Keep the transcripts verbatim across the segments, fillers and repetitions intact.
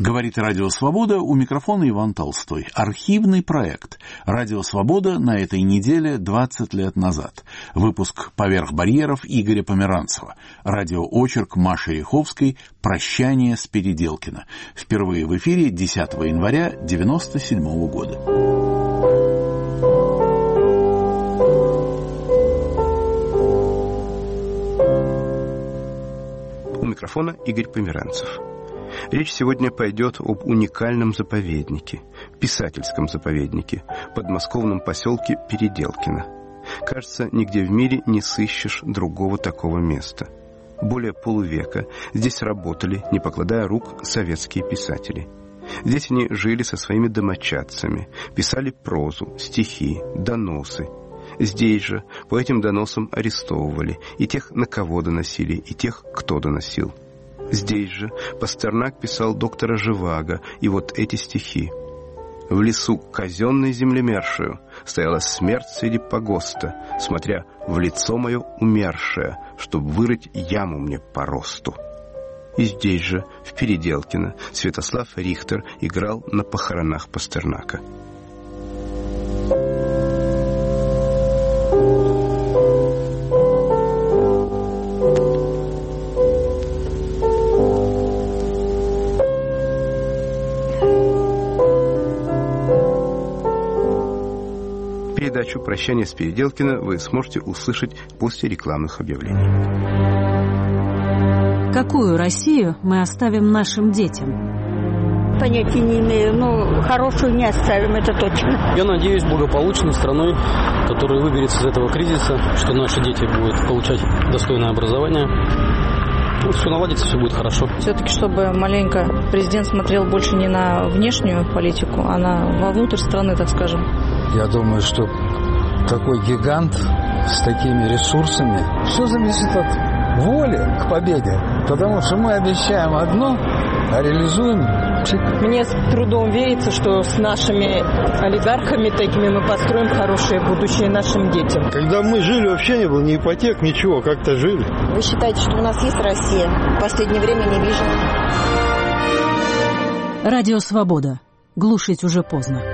Говорит Радио Свобода, у микрофона Иван Толстой. Архивный проект. Радио Свобода на этой неделе двадцать лет назад. Выпуск «Поверх барьеров» Игоря Померанцева. Радиоочерк Маши Ряховской «Прощание с Переделкино». Впервые в эфире десятого января девяносто седьмого года. У микрофона Игорь Померанцев. Речь сегодня пойдет об уникальном заповеднике, писательском заповеднике, подмосковном поселке Переделкино. Кажется, нигде в мире не сыщешь другого такого места. Более полувека здесь работали, не покладая рук, советские писатели. Здесь они жили со своими домочадцами, писали прозу, стихи, доносы. Здесь же по этим доносам арестовывали и тех, на кого доносили, и тех, кто доносил. Здесь же Пастернак писал доктора Живаго и вот эти стихи. «В лесу казенной землемершею стояла смерть среди погоста, смотря в лицо мое умершее, чтоб вырыть яму мне по росту». И здесь же, в Переделкино, Святослав Рихтер играл на похоронах Пастернака. Передачу «Прощание с Переделкино» вы сможете услышать после рекламных объявлений. Какую Россию мы оставим нашим детям? Понятия не имею, но хорошую не оставим, это точно. Я надеюсь, благополучной страной, которая выберется из этого кризиса, что наши дети будут получать достойное образование. Ну, все наладится, все будет хорошо. Все-таки, чтобы маленько президент смотрел больше не на внешнюю политику, а на вовнутрь страны, так скажем. Я думаю, что такой гигант с такими ресурсами, все зависит от воли к победе. Потому что мы обещаем одно, а реализуем. Мне с трудом верится, что с нашими олигархами такими мы построим хорошее будущее нашим детям. Когда мы жили, вообще не было ни ипотек, ничего, как-то жили. Вы считаете, что у нас есть Россия? В последнее время не вижу. Радио Свобода. Глушить уже поздно.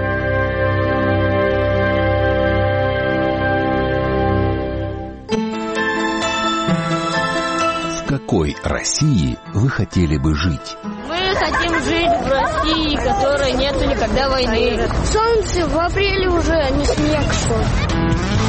В какой России вы хотели бы жить? Мы хотим жить в России, в которой нету никогда войны. Солнце в апреле уже, а не снег шел.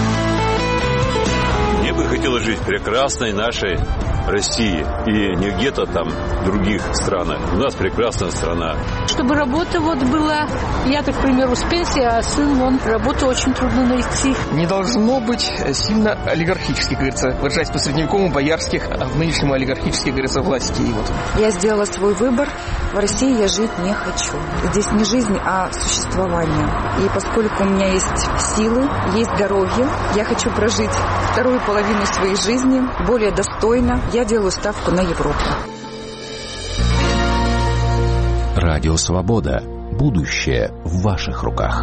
Мне бы хотелось жить в прекрасной нашей России. И не где-то там в других странах. У нас прекрасная страна. Чтобы работа вот была. Я, так, к примеру, с пенсии, а сын, он работу очень трудно найти. Не должно быть сильно олигархических, говорится, выражаясь по-средневековому, боярских, а в нынешнем олигархических, говорится, власти. И вот. Я сделала свой выбор. В России я жить не хочу. Здесь не жизнь, а существование. И поскольку у меня есть силы, есть здоровье, я хочу прожить вторую половину своей жизни более достойно. Я делаю ставку на Европу. Радио Свобода. Будущее в ваших руках.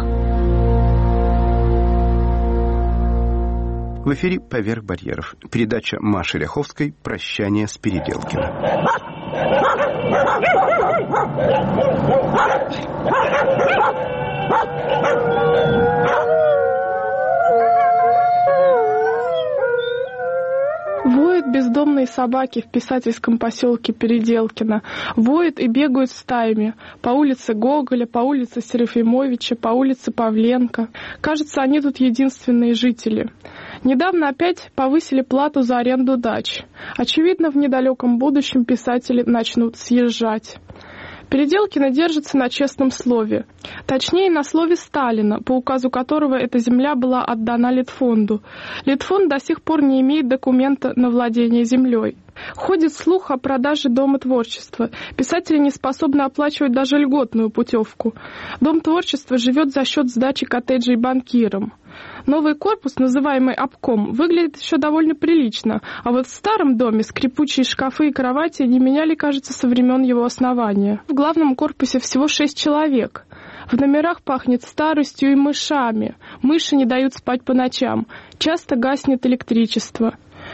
В эфире «Поверх барьеров». Передача Маши Ряховской «Прощание с Переделкино». Воют бездомные собаки в писательском поселке Переделкино. Воют и бегают стаями. По улице Гоголя, по улице Серафимовича, по улице Павленко. Кажется, они тут единственные жители. Недавно опять повысили плату за аренду дач. Очевидно, в недалеком будущем писатели начнут съезжать. Переделкино держится на честном слове. Точнее, на слове Сталина, по указу которого эта земля была отдана Литфонду. Литфонд до сих пор не имеет документа на владение землей. Ходит слух о продаже Дома творчества. Писатели не способны оплачивать даже льготную путевку. Дом творчества живет за счет сдачи коттеджей банкирам. Новый корпус, называемый обком, выглядит еще довольно прилично, а вот в старом доме скрипучие шкафы и кровати не меняли, кажется, со времен его основания. В главном корпусе всего шесть человек. В номерах пахнет старостью и мышами. Мыши не дают спать по ночам. Часто гаснет электричество.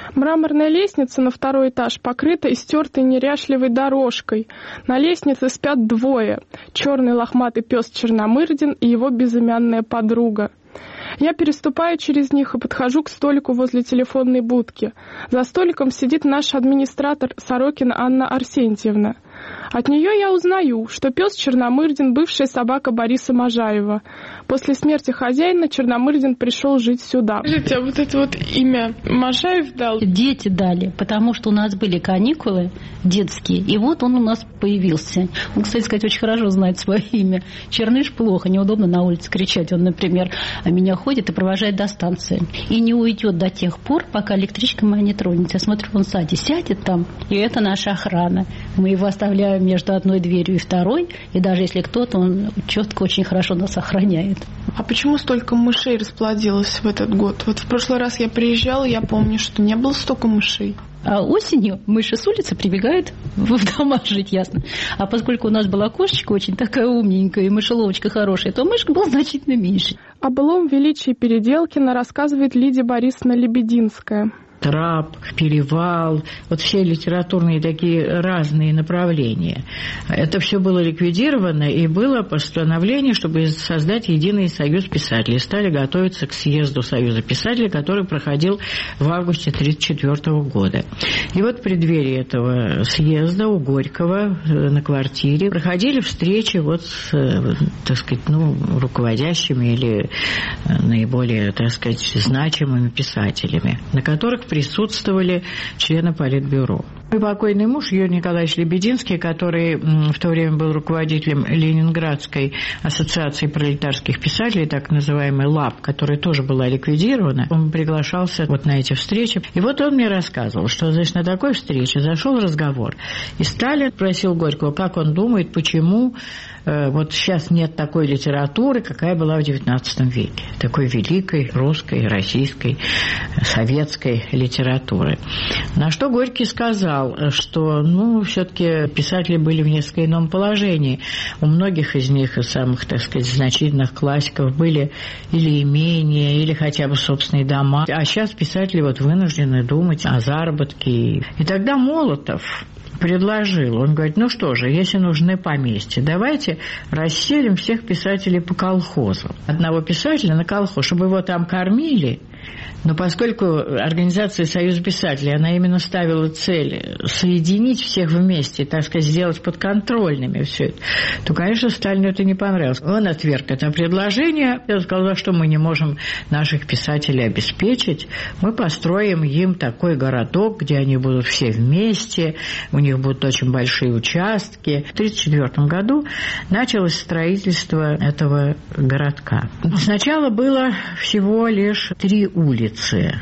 Мраморная лестница на второй этаж покрыта истертой неряшливой дорожкой. На лестнице спят двое — черный лохматый пес Черномырдин и его безымянная подруга. Я переступаю через них и подхожу к столику возле телефонной будки. За столиком сидит наш администратор Сорокина Анна Арсентьевна. От нее я узнаю, что пес Черномырдин — бывшая собака Бориса Можаева. После смерти хозяина Черномырдин пришел жить сюда. Скажите, а вот это вот имя Можаев дал? Дети дали, потому что у нас были каникулы детские, и вот он у нас появился. Он, кстати сказать, очень хорошо знает свое имя. Черныш плохо, неудобно на улице кричать. Он, например, меня ходит и провожает до станции. И не уйдет до тех пор, пока электричка моя не тронется. Я смотрю, он сзади сядет там, и это наша охрана. Мы его оставляем между одной дверью и второй, и даже если кто-то, он четко очень хорошо нас охраняет. А почему столько мышей расплодилось в этот год? Вот в прошлый раз я приезжала, я помню, что не было столько мышей. А осенью мыши с улицы прибегают в дома жить, ясно. А поскольку у нас была кошечка очень такая умненькая и мышеловочка хорошая, то мышек было значительно меньше. О былом величии Переделкина рассказывает Лидия Борисовна Лебединская. Трап, Перевал, вот все литературные такие разные направления. Это все было ликвидировано, и было постановление, чтобы создать единый союз писателей. Стали готовиться к съезду Союза писателей, который проходил в августе тысяча девятьсот тридцать четвёртого года. И вот в преддверии этого съезда у Горького на квартире проходили встречи вот с, так сказать, ну, руководящими или наиболее, так сказать, значимыми писателями, на которых присутствовали члены Политбюро. Мой покойный муж Юрий Николаевич Лебединский, который в то время был руководителем Ленинградской ассоциации пролетарских писателей, так называемый ЛАП, которая тоже была ликвидирована, он приглашался вот на эти встречи. И вот он мне рассказывал, что, значит, на такой встрече зашел разговор. И Сталин спросил Горького, как он думает, почему э, вот сейчас нет такой литературы, какая была в девятнадцатом веке. Такой великой русской, российской, советской литературы. На что Горький сказал, что, ну, все-таки писатели были в несколько ином положении. У многих из них, из самых, так сказать, значительных классиков, были или имения, или хотя бы собственные дома. А сейчас писатели вот вынуждены думать о заработке. И тогда Молотов предложил, он говорит, ну что же, если нужны поместья, давайте расселим всех писателей по колхозам. Одного писателя на колхоз, чтобы его там кормили. Но поскольку организация Союза писателей, она именно ставила цель соединить всех вместе, так сказать, сделать подконтрольными все это, то, конечно, Сталину это не понравилось. Он отверг это предложение. Он сказал, что мы не можем наших писателей обеспечить. Мы построим им такой городок, где они будут все вместе, у них будут очень большие участки. В тысяча девятьсот тридцать четвёртом году началось строительство этого городка. Сначала было всего лишь три улицы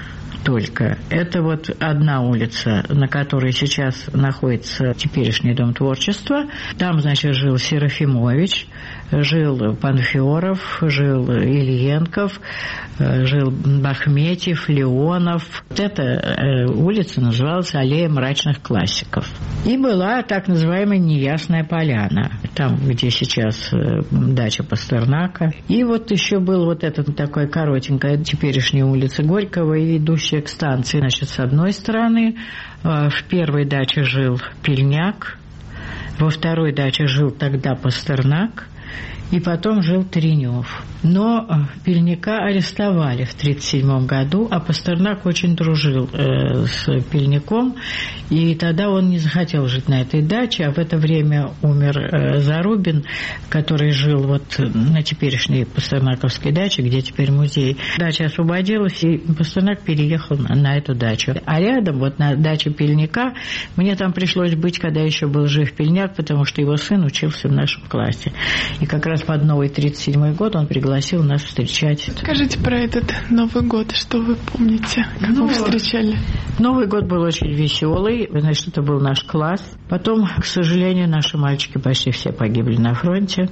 только. Это вот одна улица, на которой сейчас находится теперешний Дом творчества. Там, значит, жил Серафимович, жил Панферов, жил Ильенков, жил Бахметьев, Леонов. Вот эта улица называлась Аллея мрачных классиков. И была так называемая Неясная поляна, там, где сейчас дача Пастернака. И вот еще был вот эта такая коротенькая теперешняя улица Горького, идущая к станции. Значит, с одной стороны, в первой даче жил Пельняк, во второй даче жил тогда Пастернак, и потом жил Тренев. Но Пельняка арестовали в тридцать седьмом году, а Пастернак очень дружил э, с Пельняком, и тогда он не захотел жить на этой даче, а в это время умер э, Зарубин, который жил вот на теперешней Пастернаковской даче, где теперь музей. Дача освободилась, и Пастернак переехал на, на эту дачу. А рядом, вот на даче Пельняка, мне там пришлось быть, когда еще был жив Пельняк, потому что его сын учился в нашем классе. И как раз под новый тридцать седьмой год он пригласил нас встречать. Скажите про этот Новый год, что вы помните, как ну, вы встречали? Новый год был очень веселый, значит, это был наш класс. Потом, к сожалению, наши мальчики почти все погибли на фронте.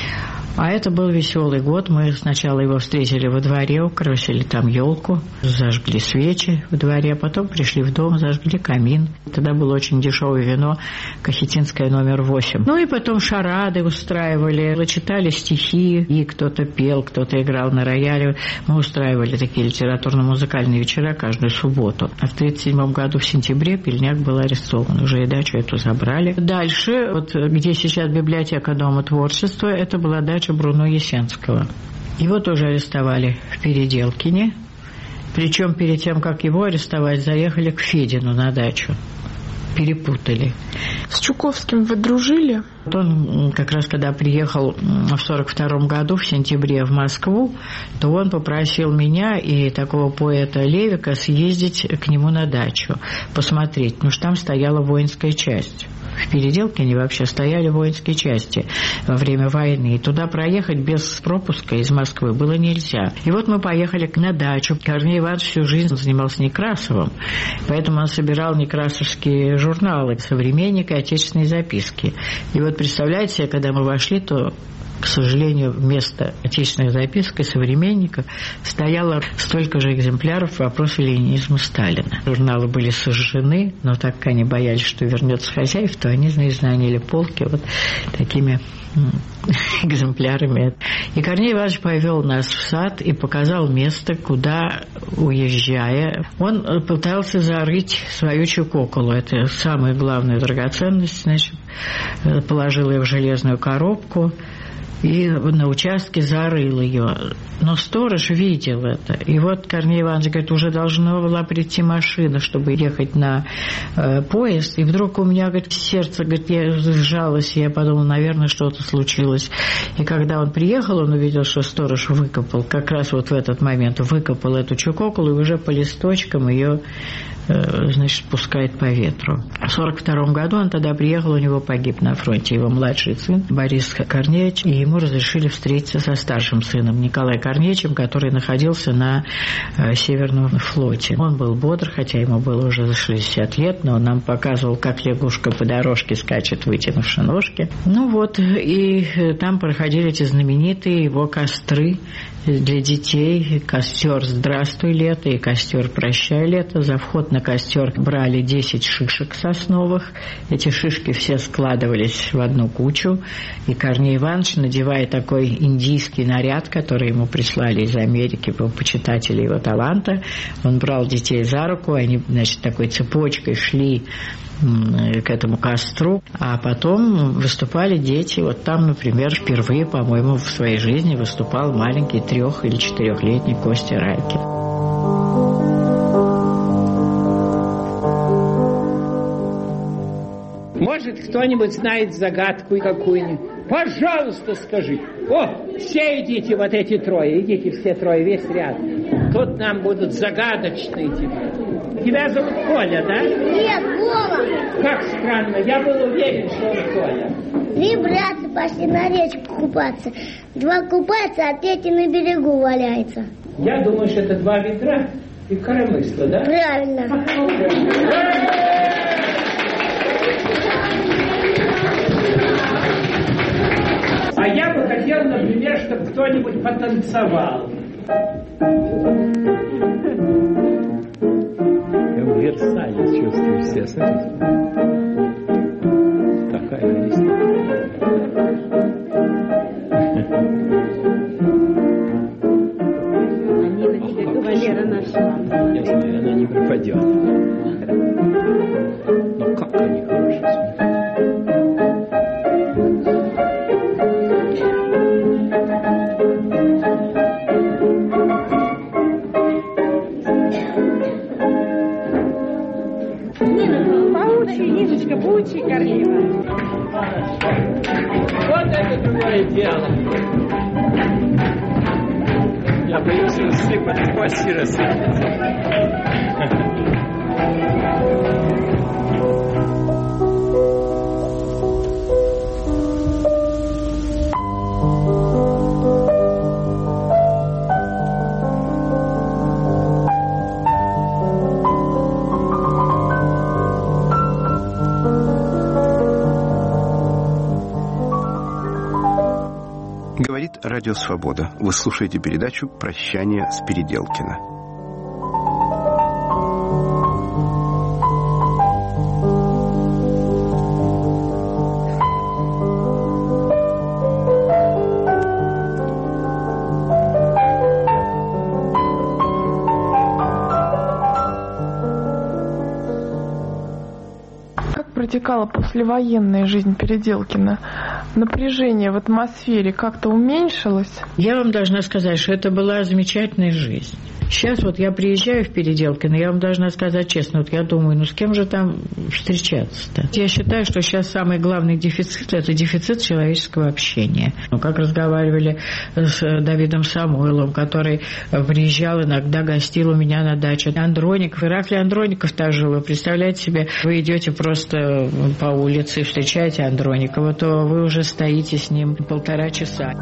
А это был веселый год. Мы сначала его встретили во дворе, украсили там елку, зажгли свечи в дворе, потом пришли в дом, зажгли камин. Тогда было очень дешевое вино, Кахетинское номер восемь. Ну и потом шарады устраивали, читали стихи, и кто-то пел, кто-то играл на рояле. Мы устраивали такие литературно-музыкальные вечера каждую субботу. А в тридцать седьмом году в сентябре Пельняк был арестован. Уже и дачу эту забрали. Дальше, вот где сейчас библиотека Дома творчества, это была дача Бруно Ясенского. Его тоже арестовали в Переделкине. Причем перед тем, как его арестовать, заехали к Федину на дачу. Перепутали. С Чуковским вы дружили? Он как раз когда приехал в сорок втором году, в сентябре, в Москву, то он попросил меня и такого поэта Левика съездить к нему на дачу, посмотреть, потому что там стояла воинская часть. В Переделкине вообще стояли воинские части во время войны. И туда проехать без пропуска из Москвы было нельзя. И вот мы поехали на дачу. Корней Иванович всю жизнь занимался Некрасовым, поэтому он собирал некрасовские журналы «Современник» и «Отечественные записки». И вот представляете себе, когда мы вошли, то, к сожалению, вместо «Отечественных записок» и «Современника» стояло столько же экземпляров «Вопросы ленинизма Сталина». Журналы были сожжены, но так как они боялись, что вернется хозяев, то они заняли полки вот такими экземплярами. И Корней Иванович повел нас в сад и показал место, куда, уезжая, он пытался зарыть свою чукоколу. Это самая главная драгоценность, значит, положил ее в железную коробку и на участке зарыл ее. Но сторож видел это. И вот Корней Иванович говорит, уже должна была прийти машина, чтобы ехать на э, поезд. И вдруг у меня, говорит, сердце, говорит, я сжалось, и я подумала, наверное, что-то случилось. И когда он приехал, он увидел, что сторож выкопал, как раз вот в этот момент выкопал эту чукоколу, и уже по листочкам ее, э, значит, пускает по ветру. В сорок втором году он тогда приехал, у него погиб на фронте его младший сын Борис Корнеевич, и ему разрешили встретиться со старшим сыном Николаем Корнеевичем, который находился на э, Северном флоте. Он был бодр, хотя ему было уже за шестьдесят лет, но он нам показывал, как лягушка по дорожке скачет, вытянувши ножки. Ну вот, и э, там проходили эти знаменитые его костры для детей. Костер «Здравствуй, лето» и костер «Прощай, лето». За вход на костер брали десять шишек сосновых. Эти шишки все складывались в одну кучу. И Корней Иванович, надевая такой индийский наряд, который ему прислали из Америки, был почитатель его таланта, он брал детей за руку, они, значит, такой цепочкой шли к этому костру, а потом выступали дети. Вот там, например, впервые, по-моему, в своей жизни выступал маленький трех- или четырехлетний Костя Райкин. Может, кто-нибудь знает загадку какую-нибудь? Пожалуйста, скажи. О, все идите, вот эти трое, идите все трое, весь ряд. Тут нам будут загадочные тебе. Тебя зовут Коля, да? Нет, Вова. Как странно, я был уверен, что он Коля. Три брата пошли на речку купаться. Два купаются, а третий на берегу валяется. Я думаю, что это два ведра и коромысло, да? Правильно. А я бы хотел, например, чтобы кто-нибудь потанцевал. Я в Версале чувствую себя, смотрите. Такая листа. Валера нашла. Я знаю, она не пропадет. Но как они хорошие. Ниночка, поучи Корнея Ивановича. Вот это другое дело. Я боюсь рассыпать в кости рассыпаться. Говорит Радио Свобода. Вы слушаете передачу «Прощание с Переделкина». протекала послевоенная жизнь Переделкина, напряжение в атмосфере как-то уменьшилось? Я вам должна сказать, что это была замечательная жизнь. Сейчас вот я приезжаю в Переделкино, я вам должна сказать честно, вот я думаю, ну с кем же там встречаться-то? Я считаю, что сейчас самый главный дефицит – это дефицит человеческого общения. Ну, как разговаривали с Давидом Самойловым, который приезжал, иногда гостил у меня на даче. Андроников, Ираклий Андроников так жил. Вы представляете себе, вы идете просто по улице и встречаете Андроникова, то вы уже стоите с ним полтора часа.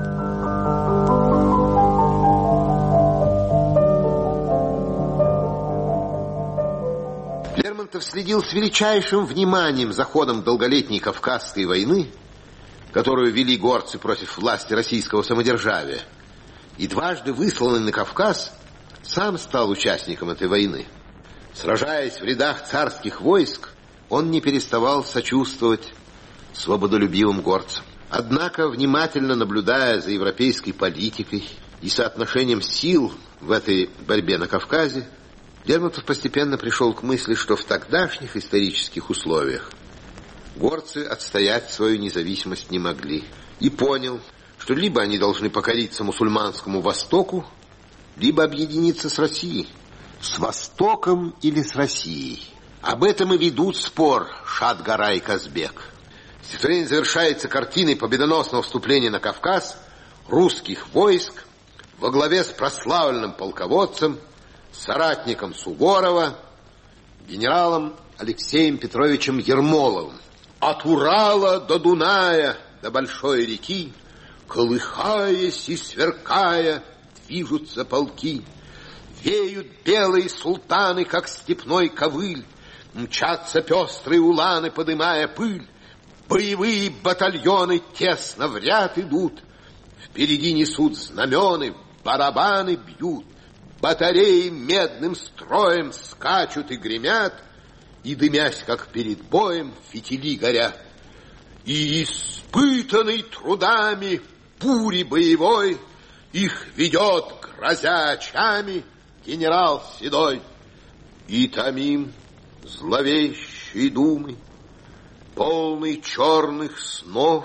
Лермонтов следил с величайшим вниманием за ходом долголетней Кавказской войны, которую вели горцы против власти российского самодержавия, и дважды высланный на Кавказ, сам стал участником этой войны. Сражаясь в рядах царских войск, он не переставал сочувствовать свободолюбивым горцам. Однако, внимательно наблюдая за европейской политикой и соотношением сил в этой борьбе на Кавказе, Лермонтов постепенно пришел к мысли, что в тогдашних исторических условиях горцы отстоять свою независимость не могли. И понял, что либо они должны покориться мусульманскому Востоку, либо объединиться с Россией. С Востоком или с Россией? Об этом и ведут спор Шадгара и Казбек. Стихотворение завершается картиной победоносного вступления на Кавказ русских войск во главе с прославленным полководцем, соратником Суворова, генералом Алексеем Петровичем Ермоловым. От Урала до Дуная, до большой реки, колыхаясь и сверкая, движутся полки. Веют белые султаны, как степной ковыль, мчатся пестрые уланы, подымая пыль. Боевые батальоны тесно в ряд идут, впереди несут знамены, барабаны бьют. Батареи медным строем скачут и гремят, и, дымясь, как перед боем, фитили горят. И, испытанный трудами бури боевой, их ведет, грозя очами, генерал седой. И томим зловещей думы, полный черных снов,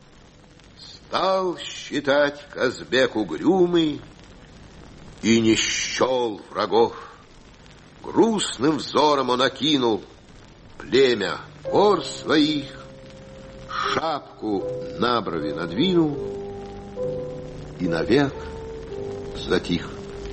стал считать Казбек угрюмый и не счел врагов. Грустным взором он окинул племя гор своих, шапку на брови надвинул и навек затих.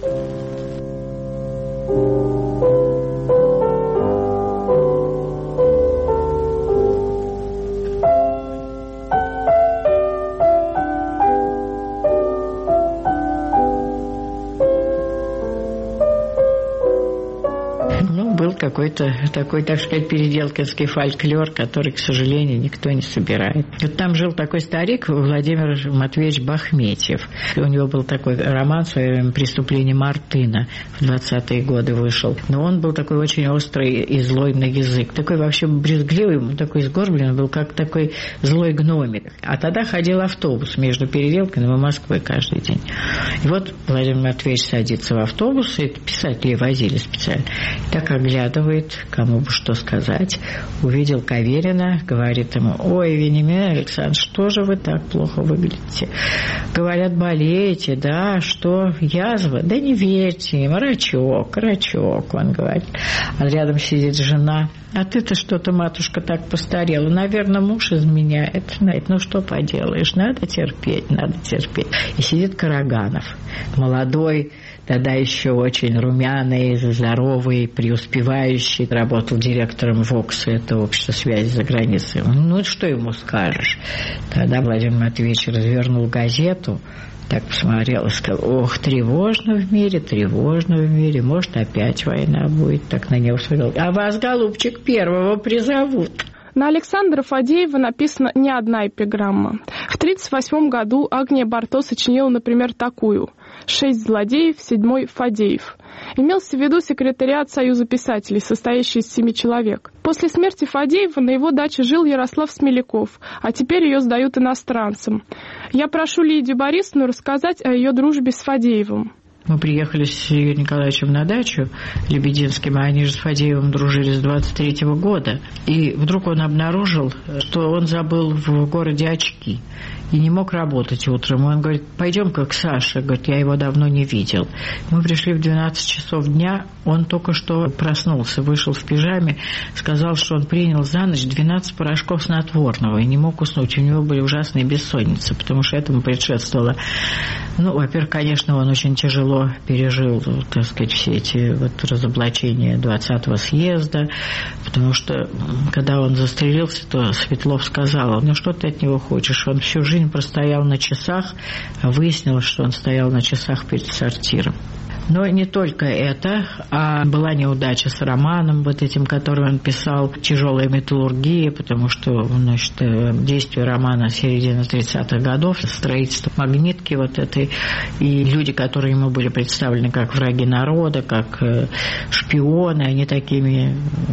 Какой-то такой, так сказать, переделкинский фольклор, который, к сожалению, никто не собирает. Вот там жил такой старик Владимир Матвеевич Бахметьев. У него был такой роман в свое время «Преступление Мартына», в двадцатые годы вышел. Но он был такой очень острый и злой на язык. Такой вообще брезгливый, такой сгорбленный, был как такой злой гномик. А тогда ходил автобус между Переделкиным и Москвой каждый день. И вот Владимир Матвеевич садится в автобус, и писатели возили специально. И так оглядывает, кому бы что сказать. Увидел Каверина, говорит ему: ой, Вениамин Александрович, что же вы так плохо выглядите? Говорят, болеете, да, что, язва? Да не верьте им, рачок, рачок, он говорит. А рядом сидит жена: а ты-то что-то, матушка, так постарела. Наверное, муж изменяет. Ну, что поделаешь, надо терпеть, надо терпеть. И сидит Караганов, молодой, тогда еще очень румяный, здоровый, преуспевающий, работал директором ВОКСа, это общество связи за границей. Ну, что ему скажешь? Тогда Владимир Матвеевич развернул газету, так посмотрел и сказал: ох, тревожно в мире, тревожно в мире, может, опять война будет. Так на него смотрел: а вас, голубчик, первого призовут. На Александра Фадеева написана не одна эпиграмма. В тридцать восьмом году Агния Барто сочинила, например, такую: «Шесть злодеев, седьмой Фадеев». Имелся в виду секретариат Союза писателей, состоящий из семи человек. После смерти Фадеева на его даче жил Ярослав Смеляков, а теперь ее сдают иностранцам. Я прошу Лидию Борисовну рассказать о ее дружбе с Фадеевым. Мы приехали с Юрием Николаевичем на дачу Лебединским, а они же с Фадеевым дружили с двадцать третьего года. И вдруг он обнаружил, что он забыл в городе очки и не мог работать утром. Он говорит: пойдем-ка к Саше. Говорит, я его давно не видел. Мы пришли в двенадцать часов дня, он только что проснулся, вышел в пижаме, сказал, что он принял за ночь двенадцать порошков снотворного и не мог уснуть. У него были ужасные бессонницы, потому что этому предшествовало. Ну, во-первых, конечно, он очень тяжело пережил, так сказать, все эти вот разоблачения двадцатого съезда, потому что, когда он застрелился, то Светлов сказал: ну, что ты от него хочешь? Он всю жизнь простоял на часах, а выяснилось, что он стоял на часах перед сортиром. Но не только это, а была неудача с романом, вот этим, который он писал, «Тяжелая металлургия», потому что, значит, действие романа середины тридцатых годов, строительство магнитки вот этой, и люди, которые ему были представлены как враги народа, как шпионы, они такими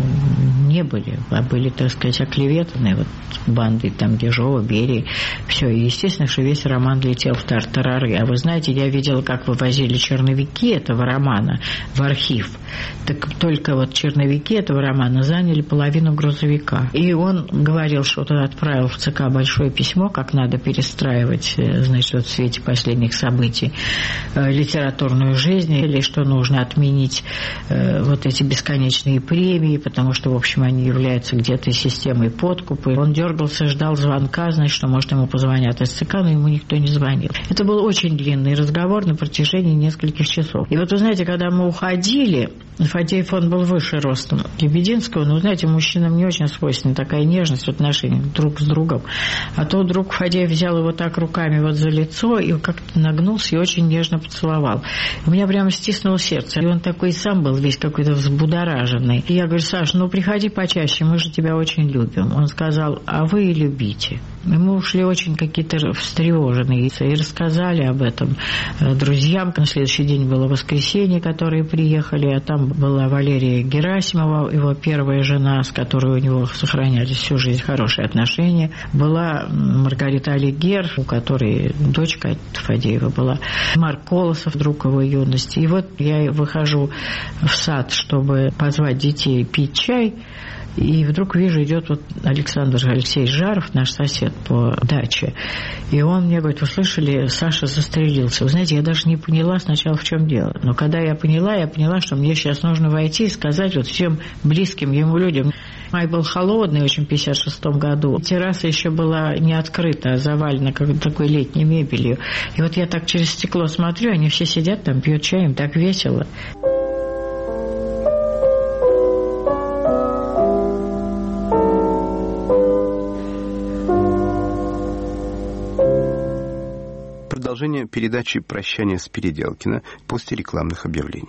не были, а были, так сказать, оклеветаны вот бандой там Ежова, Берии, все. И естественно, что весь роман летел в тартарары. А вы знаете, я видела, как вывозили черновики этого романа в архив. Так только вот черновики этого романа заняли половину грузовика. И он говорил, что он отправил в ЦК большое письмо, как надо перестраивать, значит, вот в свете последних событий литературную жизнь, или что нужно отменить вот эти бесконечные премии, потому что, в общем, они являются где-то системой подкупа. Он дергался, ждал звонка, значит, что, может, ему позвонят из ЦК, но ему никто не звонил. Это был очень длинный разговор на протяжении нескольких часов. И вот, вы знаете, когда мы уходили, Фадеев, он был выше ростом Лебединского, но, знаете, мужчинам не очень свойственна такая нежность в отношениях друг с другом. А то вдруг Фадеев взял его так руками вот за лицо и как-то нагнулся и очень нежно поцеловал. У меня прямо стиснуло сердце. И он такой сам был весь какой-то взбудораженный. И я говорю: Саш, ну приходи почаще, мы же тебя очень любим. Он сказал: а вы и любите. И мы ушли очень какие-то встревоженные и рассказали об этом друзьям. На следующий день было воскресенье, которые приехали, а там была Валерия Герасимова, его первая жена, с которой у него сохранялись всю жизнь хорошие отношения. Была Маргарита Алигер, у которой дочка Фадеева была. Марк Колосов, друг его юности. И вот я выхожу в сад, чтобы позвать детей пить чай, и вдруг вижу, идет вот Александр Алексеевич Жаров, наш сосед по даче. И он мне говорит: вы слышали, Саша застрелился. Вы знаете, я даже не поняла сначала, в чем дело. Но когда я поняла, я поняла, что мне сейчас нужно войти и сказать вот всем близким ему людям. Май был холодный очень в пятьдесят шестом году. Терраса еще была не открыта, а завалена как такой летней мебелью. И вот я так через стекло смотрю, они все сидят там, пьют чай, им так весело. Продолжение передачи «Прощание с Переделкино» после рекламных объявлений.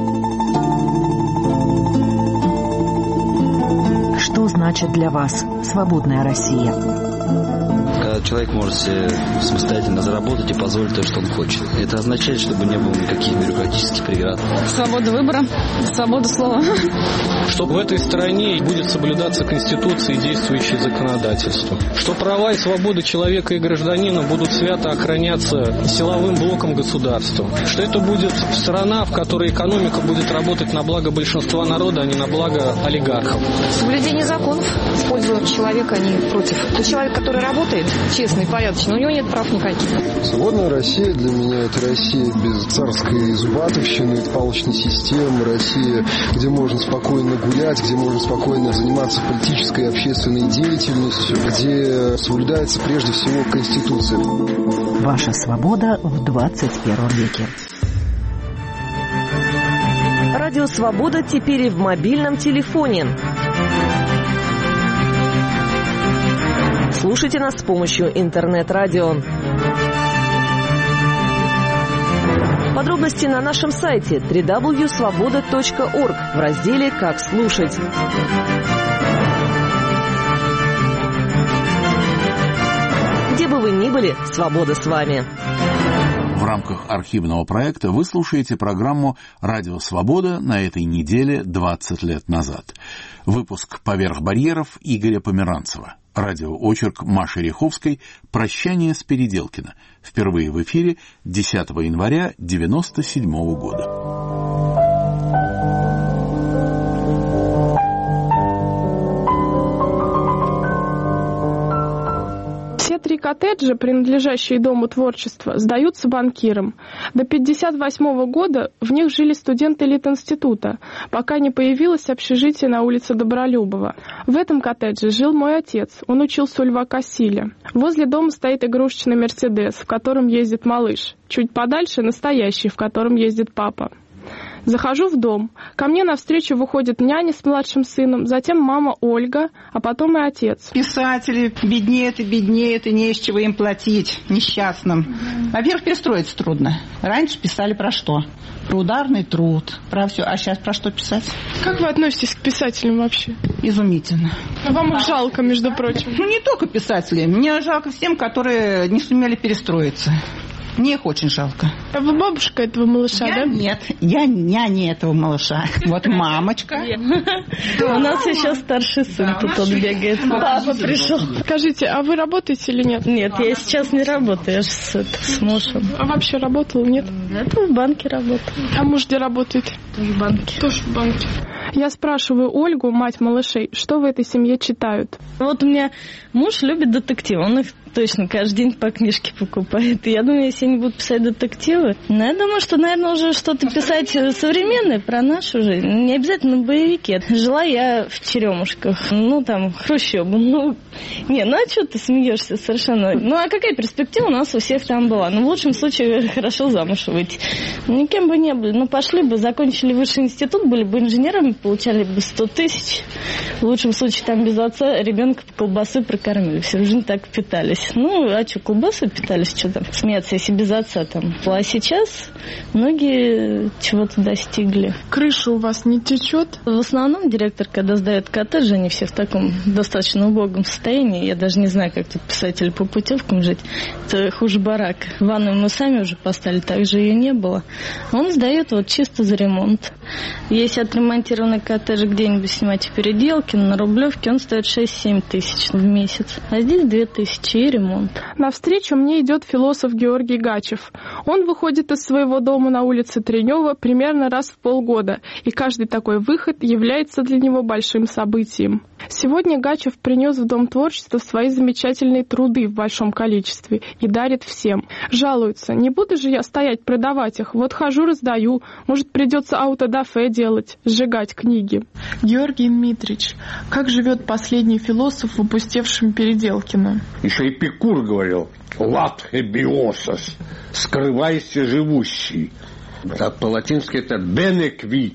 Что значит для вас свободная Россия? Когда человек может себе самостоятельно заработать и позволить то, что он хочет. Это означает, чтобы не было никаких бюрократических преград. Свобода выбора, свобода слова. Что в этой стране будет соблюдаться Конституция и действующее законодательство. Что права и свободы человека и гражданина будут свято охраняться силовым блоком государства. Что это будет страна, в которой экономика будет работать на благо большинства народа, а не на благо олигархов. Соблюдение законов в пользу человека, а не против. Тот человек, который работает честно и порядочно, у него нет прав никаких. Свободная Россия для меня — это Россия без царской зубатовщины, палочной системы, Россия, где можно спокойно гулять, где можно спокойно заниматься политической и общественной деятельностью, где соблюдается прежде всего Конституция. Ваша свобода в двадцать первом веке. Радио «Свобода» теперь и в мобильном телефоне. Слушайте нас с помощью интернет-радио. Подробности на нашем сайте дабл ю дабл ю дабл ю точка свобода точка орг в разделе «Как слушать». Где бы вы ни были, свобода с вами. В рамках архивного проекта вы слушаете программу «Радио Свобода» на этой неделе двадцать лет назад. Выпуск «Поверх барьеров» Игоря Померанцева. Радиоочерк Маши Ряховской «Прощание с Переделкино». Впервые в эфире десятого января девяносто седьмого года. Все три коттеджа, принадлежащие Дому творчества, сдаются банкирам. До пятьдесят восьмого года в них жили студенты Литинститута, пока не появилось общежитие на улице Добролюбова. В этом коттедже жил мой отец, он учился у Льва Кассиля. Возле дома стоит игрушечный «Мерседес», в котором ездит малыш. Чуть подальше настоящий, в котором ездит папа. Захожу в дом. Ко мне навстречу выходит няня с младшим сыном, затем мама Ольга, а потом и отец. Писатели беднеют и беднеют, и не из чего им платить, несчастным. Во-первых, перестроиться трудно. Раньше писали про что? Про ударный труд, про все. А сейчас про что писать? Как вы относитесь к писателям вообще? Изумительно. А вам их жалко, между прочим. Ну, не только писателей. Мне жалко всем, которые не сумели перестроиться. Мне их очень жалко. А вы бабушка этого малыша, я да? Нет, я няня этого малыша. Вот мамочка. У нас сейчас старший сын тут он бегает. Папа пришел. Скажите, а вы работаете или нет? Нет, я сейчас не работаю, я же с мужем. А вообще работала, нет? Это в банке работаю. А муж где работает? Тоже в банке. Тоже в банке. Я спрашиваю Ольгу, мать малышей, что в этой семье читают? Вот у меня муж любит детективы, он их точно каждый день по книжке покупает. И я думаю, если они будут писать детективы, ну, я думаю, что, наверное, уже что-то писать современное про нашу жизнь. Не обязательно боевики. Жила я в Черемушках, ну, там, Хрущёбу. Ну, не, ну, а что ты смеешься совершенно? Ну, а какая перспектива у нас у всех там была? Ну, в лучшем случае, хорошо замуж выйти. Никем бы не были. Ну, пошли бы, закончили высший институт, были бы инженерами, получали бы сто тысяч. В лучшем случае, там, без отца ребенка колбасы прокормили. Всю жизнь так питались. Ну, а что, колбасы питались, что там смеяться, если без отца там. А сейчас многие чего-то достигли. Крыша у вас не течет? В основном директор, когда сдает коттедж, они все в таком достаточно убогом состоянии. Я даже не знаю, как тут писатели по путевкам жить. Это хуже барака. Ванную мы сами уже поставили, так же ее не было. Он сдает вот чисто за ремонт. Если отремонтированный коттедж где-нибудь снимать в Переделкино, на Рублевке, он стоит шесть-семь тысяч в месяц. А здесь две тысячи и ремонт. Навстречу мне идет философ Георгий Гачев. Он выходит из своего дома на улице Тренева примерно раз в полгода, и каждый такой выход является для него большим событием. Сегодня Гачев принес в Дом творчества свои замечательные труды в большом количестве и дарит всем. Жалуется: не буду же я стоять продавать их, вот хожу раздаю, может придется аутодафе делать, сжигать книги. Георгий Дмитриевич, как живет последний философ в опустевшем Переделкино? Еще Эпикур говорил: «Лат эбиосос», «скрывайся, живущий». А по-латински это «bene qui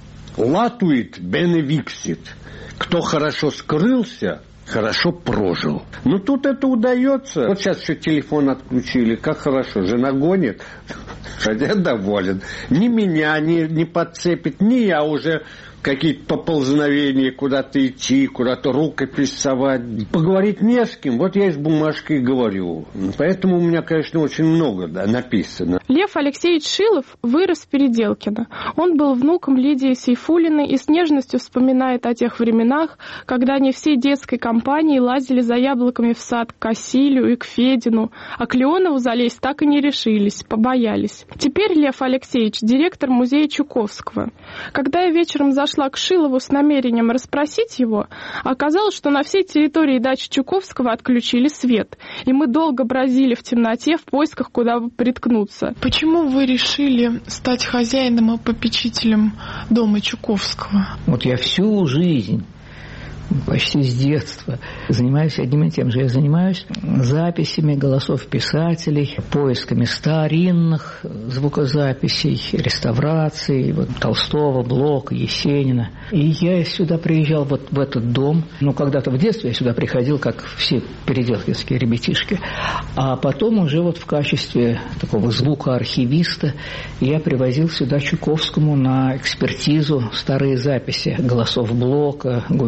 latuit bene vixit». Кто хорошо скрылся, хорошо прожил. Ну, тут это удается. Вот сейчас еще телефон отключили. Как хорошо. Жена гонит. Хотя доволен. Ни меня не, не подцепит, ни я уже какие-то поползновения, куда-то идти, куда-то рукопись совать. Поговорить не с кем. Вот я с бумажкой говорю. Поэтому у меня, конечно, очень много да, написано. Лев Алексеевич Шилов вырос в Переделкино. Он был внуком Лидии Сейфуллиной и с нежностью вспоминает о тех временах, когда они всей детской компанией лазили за яблоками в сад к Кассилю и к Федину, а к Леонову залезть так и не решились, побоялись. Теперь Лев Алексеевич директор музея Чуковского. Когда я вечером зашла к Шилову с намерением расспросить его, оказалось, что на всей территории дачи Чуковского отключили свет, и мы долго бродили в темноте в поисках, куда бы приткнуться. Почему вы решили стать хозяином и попечителем дома Чуковского? Вот я всю жизнь, почти с детства, занимаюсь одним и тем же. Я занимаюсь записями голосов писателей, поисками старинных звукозаписей, реставраций, вот, Толстого, Блока, Есенина. И я сюда приезжал вот в этот дом. Ну, когда-то в детстве я сюда приходил, как все переделкинские ребятишки. А потом уже вот в качестве такого звукоархивиста я привозил сюда Чуковскому на экспертизу старые записи голосов Блока, Гумилева,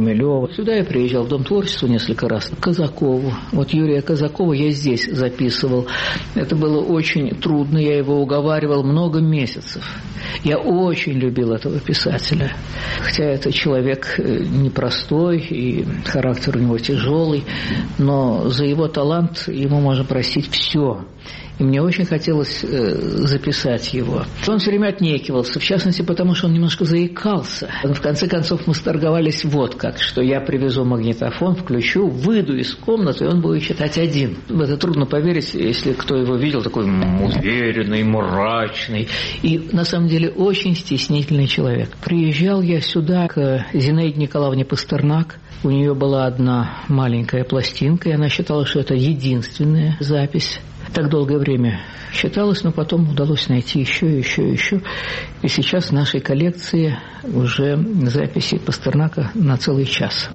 Казакову. Сюда я приезжал, в Дом творчества несколько раз. Казакову. Вот Юрия Казакова я здесь записывал. Это было очень трудно, я его уговаривал много месяцев. Я очень любил этого писателя. Хотя это человек непростой, и характер у него тяжелый, но за его талант ему можно простить все. И мне очень хотелось э, записать его. Он все время отнекивался, в частности, потому что он немножко заикался. В конце концов, мы сторговались вот как, что я привезу магнитофон, включу, выйду из комнаты, и он будет читать один. В это трудно поверить, если кто его видел, такой уверенный, мрачный. И, на самом деле, очень стеснительный человек. Приезжал я сюда к Зинаиде Николаевне Пастернак. У нее была одна маленькая пластинка, и она считала, что это единственная запись. Так долгое время считалось, но потом удалось найти еще, еще, еще. И сейчас в нашей коллекции уже записи Пастернака на целый час.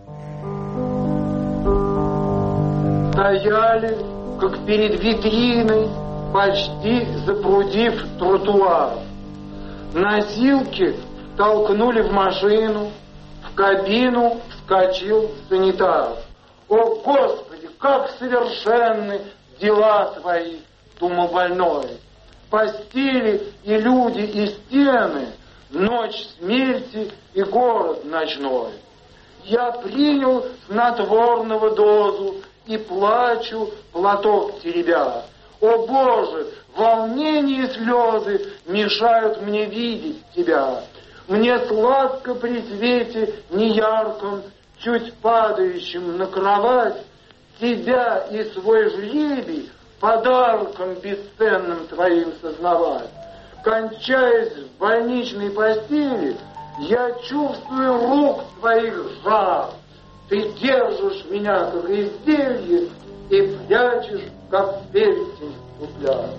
Стояли, как перед витриной, почти запрудив тротуар. Носилки толкнули в машину, в кабину вскочил санитар. О, Господи, как совершенны дела твои, думал больной. Постели и люди, и стены, ночь смерти и город ночной. Я принял снотворного дозу и плачу, платок теребя. О, Боже, волнение и слезы мешают мне видеть тебя. Мне сладко при свете неярком, чуть падающим на кровать, тебя и свой жребий подарком бесценным твоим сознавать. Кончаясь в больничной постели, я чувствую рук твоих жар. Ты держишь меня, как изделие, и прячешь, как перстень в футляр.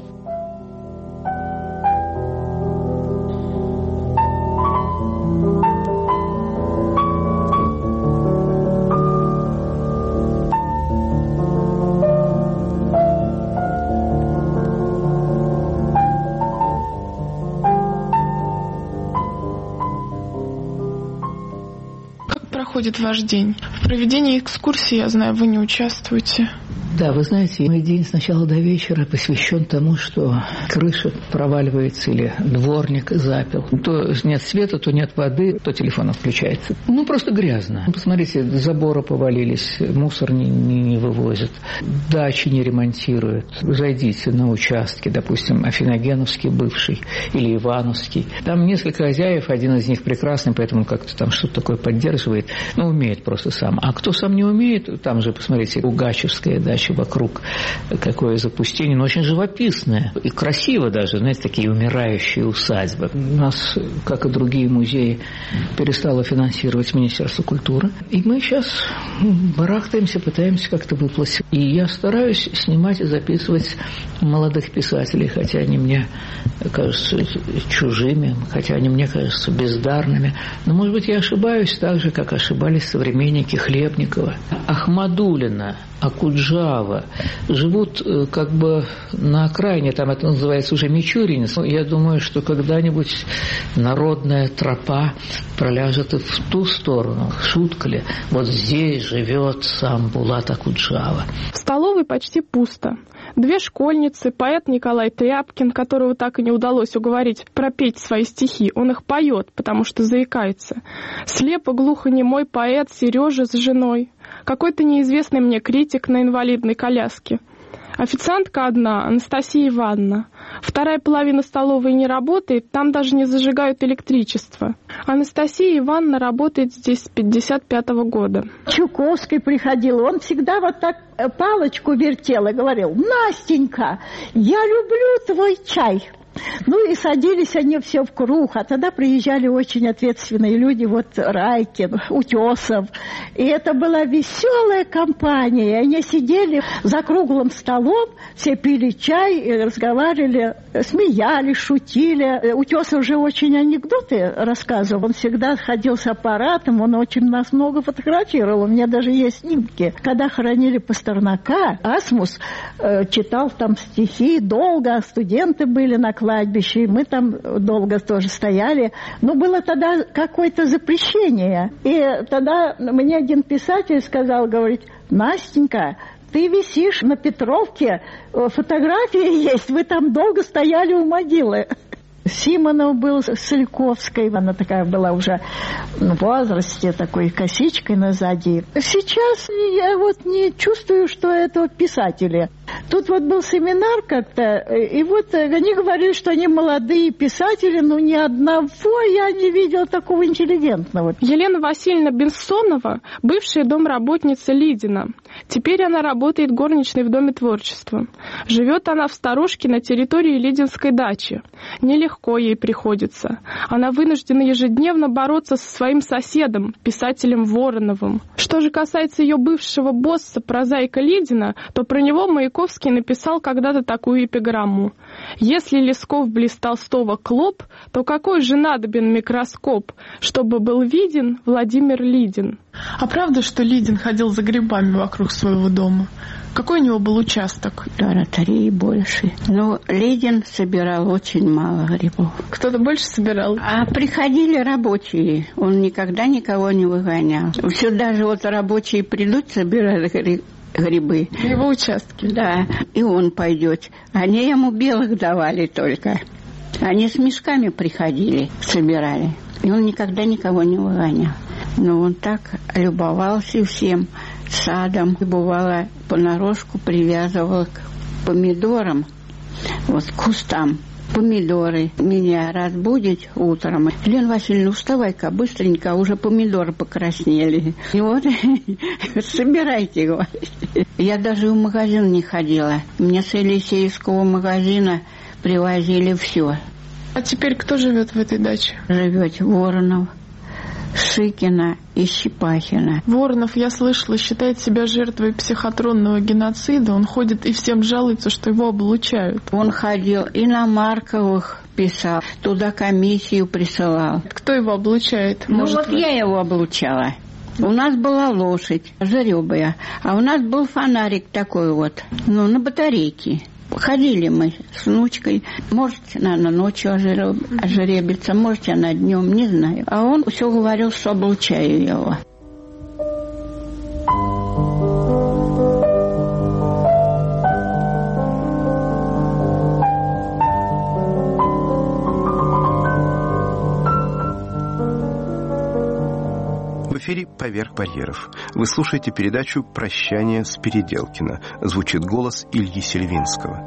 Проходит ваш день? В проведении экскурсии, я знаю, вы не участвуете. Да, вы знаете, мой день с начала до вечера посвящен тому, что крыша проваливается или дворник запил. То нет света, то нет воды, то телефон отключается. Ну, просто грязно. Посмотрите, заборы повалились, мусор не, не, не вывозят, дачи не ремонтируют. Зайдите на участки, допустим, Афиногеновский бывший или Ивановский. Там несколько хозяев, один из них прекрасный, поэтому как-то там что-то такое поддерживает. Ну, умеет просто сам. А кто сам не умеет, там же, посмотрите, Угачевская дача вокруг, какое запустение, но очень живописное и красиво даже, знаете, такие умирающие усадьбы. Нас, как и другие музеи, перестало финансировать Министерство культуры. И мы сейчас барахтаемся, пытаемся как-то выплатить. И я стараюсь снимать и записывать молодых писателей, хотя они мне кажутся чужими, хотя они мне кажутся бездарными. Но, может быть, я ошибаюсь так же, как ошибались современники Хлебникова, Ахмадуллина, Акуджава, живут как бы на окраине, там это называется уже Мичурин. Я думаю, что когда-нибудь народная тропа проляжет и в ту сторону. Шутка ли? Вот здесь живет сам Булат Акуджава. В столовой почти пусто. Две школьницы, поэт Николай Тряпкин, которого так и не удалось уговорить пропеть свои стихи. Он их поет, потому что заикается. Слепо-глухонемой поэт Сережа с женой. Какой-то неизвестный мне критик на инвалидной коляске. Официантка одна, Анастасия Ивановна. Вторая половина столовой не работает, там даже не зажигают электричество. Анастасия Ивановна работает здесь с пятьдесят пятого года. Чуковский приходил, он всегда вот так палочку вертел и говорил: «Настенька, я люблю твой чай». Ну и садились они все в круг, а тогда приезжали очень ответственные люди, вот Райкин, Утесов. И это была веселая компания. И они сидели за круглым столом, все пили чай, разговаривали, смеялись, шутили. Утесов же очень анекдоты рассказывал. Он всегда ходил с аппаратом, он очень нас много фотографировал. У меня даже есть снимки. Когда хоронили Пастернака, Асмус э, читал там стихи долго, студенты были на кладбище, мы там долго тоже стояли. Но было тогда какое-то запрещение. И тогда мне один писатель сказал, говорит: Настенька, ты висишь на Петровке, фотографии есть, вы там долго стояли у могилы. Симонов был с Ильковской, она такая была уже в возрасте, такой косичкой назади. Сейчас я вот не чувствую, что это вот писатели. Тут вот был семинар как-то, и вот они говорили, что они молодые писатели, но ни одного я не видел такого интеллигентного. Елена Васильевна Бессонова, бывшая домработница Лидина. Теперь она работает горничной в Доме творчества. Живет она в сторожке на территории Лидинской дачи. Нелегко ей приходится. Она вынуждена ежедневно бороться со своим соседом, писателем Вороновым. Что же касается ее бывшего босса, прозаика Лидина, то про него Маяковский написал когда-то такую эпиграмму: «Если Лесков близ Толстого клоп, то какой же надобен микроскоп, чтобы был виден Владимир Лидин?» А правда, что Лидин ходил за грибами вокруг своего дома? Какой у него был участок? Три больше. Но Лидин собирал очень мало грибов. Кто-то больше собирал? А приходили рабочие. Он никогда никого не выгонял. Все даже вот рабочие придут собирать грибы. грибы. Его участки. Да, и он пойдет. Они ему белых давали только. Они с мешками приходили, собирали. И он никогда никого не выгонял. Но он так любовался всем садом. И бывало, понарошку привязывал к помидорам, вот к кустам. Помидоры меня разбудить утром. Елена Васильевна, вставай-ка быстренько, уже помидоры покраснели. И вот собирайте, говорит. Я даже в магазин не ходила. Мне с Елисеевского магазина привозили все. А теперь кто живет в этой даче? Живет Воронов, Шикина и Щепахина. Воронов, я слышала, считает себя жертвой психотронного геноцида. Он ходит и всем жалуется, что его облучают. Он ходил и на Марковых писал, туда комиссию присылал. Кто его облучает? Ну Может, вот вы... я его облучала. У нас была лошадь, жеребая, а у нас был фонарик такой вот, ну, на батарейке. Ходили мы с внучкой. Может, она ночью ожеребится, может, она днем, не знаю. А он все говорил, что облучаю его. В эфире «Поверх барьеров». Вы слушаете передачу «Прощание с Переделкино». Звучит голос Ильи Сельвинского.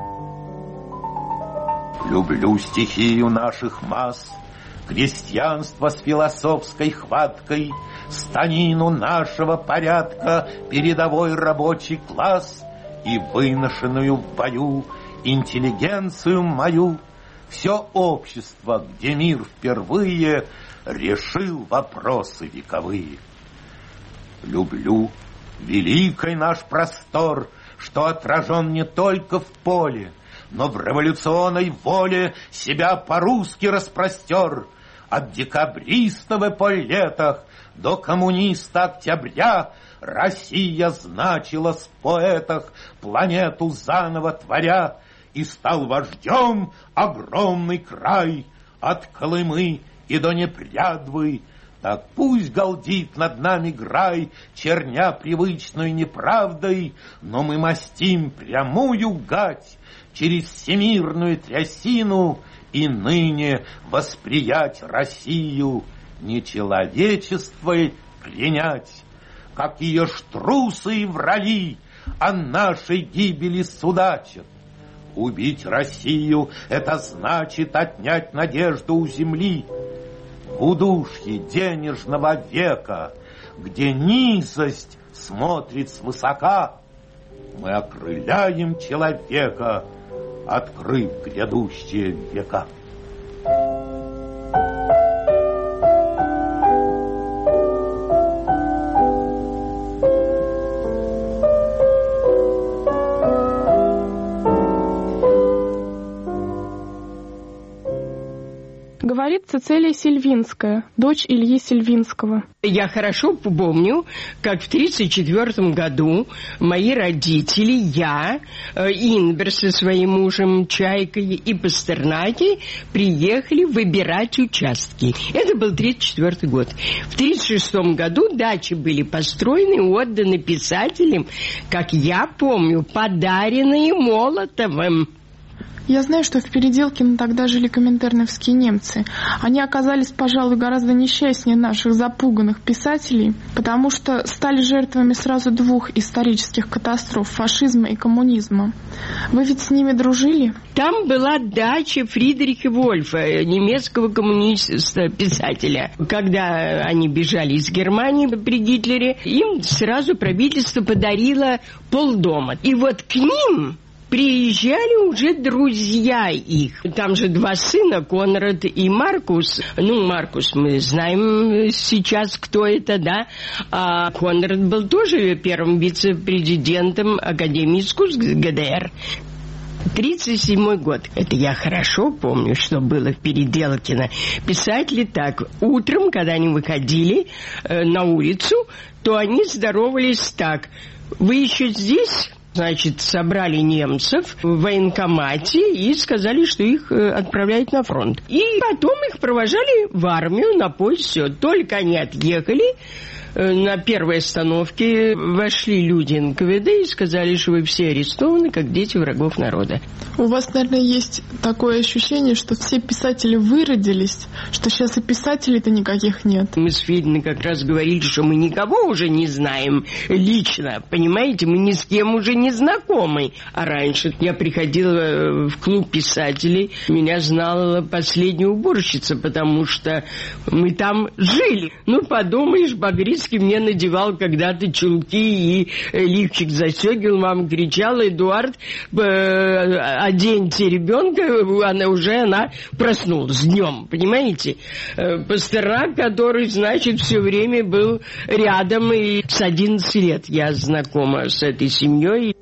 Люблю стихию наших масс, крестьянство с философской хваткой, станину нашего порядка, передовой рабочий класс и выношенную в бою интеллигенцию мою. Все общество, где мир впервые решил вопросы вековые. Люблю великий наш простор, что отражен не только в поле, но в революционной воле себя по-русски распростер. От декабриста в эполетах до коммуниста октября Россия значилась в поэтах, планету заново творя, и стал вождем огромный край от Колымы и до Непрядвы. Так пусть галдит над нами грай, черня привычной неправдой, но мы мастим прямую гать через всемирную трясину, и ныне восприять Россию не человечествой принять, как ее штрусы и врали о нашей гибели судачат. Убить Россию — это значит отнять надежду у земли. В удушье денежного века, где низость смотрит свысока, мы окрыляем человека, открыв грядущие века. Говорит Цицилия Сильвинская, дочь Ильи Сильвинского. Я хорошо помню, как в тридцать четвёртом году мои родители, я, Инбер со своим мужем Чайкой и Пастернаки приехали выбирать участки. Это был тридцать четвёртый год. В тридцать шестом году дачи были построены и отданы писателям, как я помню, подаренные Молотовым. Я знаю, что в Переделкино тогда жили коминтерновские немцы. Они оказались, пожалуй, гораздо несчастнее наших запуганных писателей, потому что стали жертвами сразу двух исторических катастроф – фашизма и коммунизма. Вы ведь с ними дружили? Там была дача Фридриха Вольфа, немецкого коммуниста-писателя. Когда они бежали из Германии при Гитлере, им сразу правительство подарило полдома. И вот к ним приезжали уже друзья их. Там же два сына, Конрад и Маркус. Ну, Маркус, мы знаем сейчас, кто это, да. А Конрад был тоже первым вице-президентом Академии искусств ГДР. тридцать седьмой год. Это я хорошо помню, что было в Переделкино. Писатели так. Утром, когда они выходили э, на улицу, то они здоровались так. Вы еще здесь? Значит, собрали немцев в военкомате и сказали, что их отправляют на фронт. И потом их провожали в армию на поезд. Все. Только они отъехали, на первой остановке вошли люди эн ка вэ дэ и сказали, что вы все арестованы, как дети врагов народа. У вас, наверное, есть такое ощущение, что все писатели выродились, что сейчас и писателей-то никаких нет. Мы с Фединой как раз говорили, что мы никого уже не знаем лично, понимаете? Мы ни с кем уже не знакомы. А раньше я приходила в клуб писателей, меня знала последняя уборщица, потому что мы там жили. Ну, подумаешь, Багрицкий мне надевал когда-то чулки и лифчик застегивал. Мама кричала: Эдуард, оденьте ребенка. Она уже она проснулась днем, понимаете? Пастернак, который, значит, все время был рядом, и с одиннадцати лет я знакома с этой семьей.